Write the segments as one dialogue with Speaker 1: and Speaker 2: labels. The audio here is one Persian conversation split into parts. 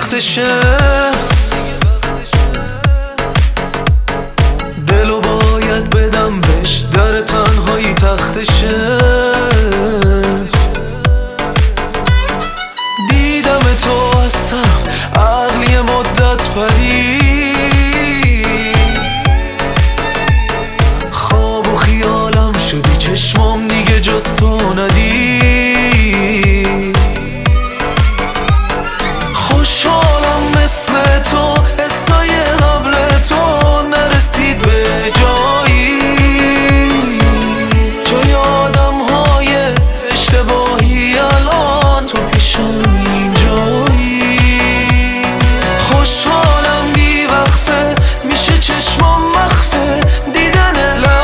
Speaker 1: وقتشه، دلو باید بدم بهش، در تنهایی تختشه. دیدم تو از سرم، عقلی مدت پرید، خواب و خیالم شدی، چشمام دیگه جز تو ندید. خوشحالم مثل تو، حسای قبل تو نرسید به جایی، جای آدم های اشتباهی الان تو پیشم اینجایی. خوشحالم بی وقفه میشه چشمام مخفه، دیدن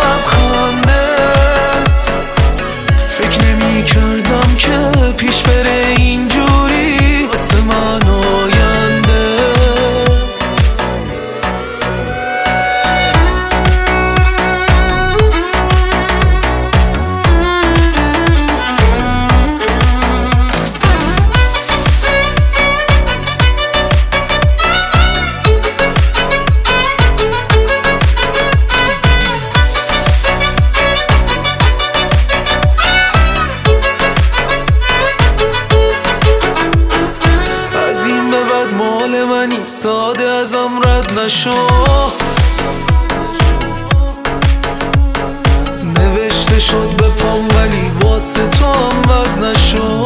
Speaker 1: لبخندت. فکر نمی کردم که پیش بره اینجوری واسه من آینده. مال منی ساده ازم رد نشو، نوشته شد به پام ولی واسه تو هم بد نشو.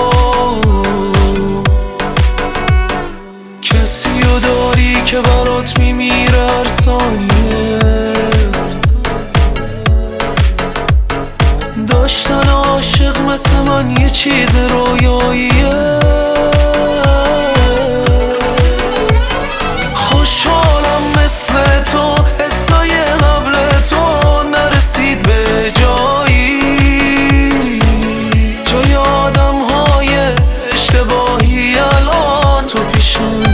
Speaker 1: کسی رو داری که برات میمیره هر ثانیه، داشتن عاشق مثل من یه چیز رویاییه. اشتباهی الان تو پیشم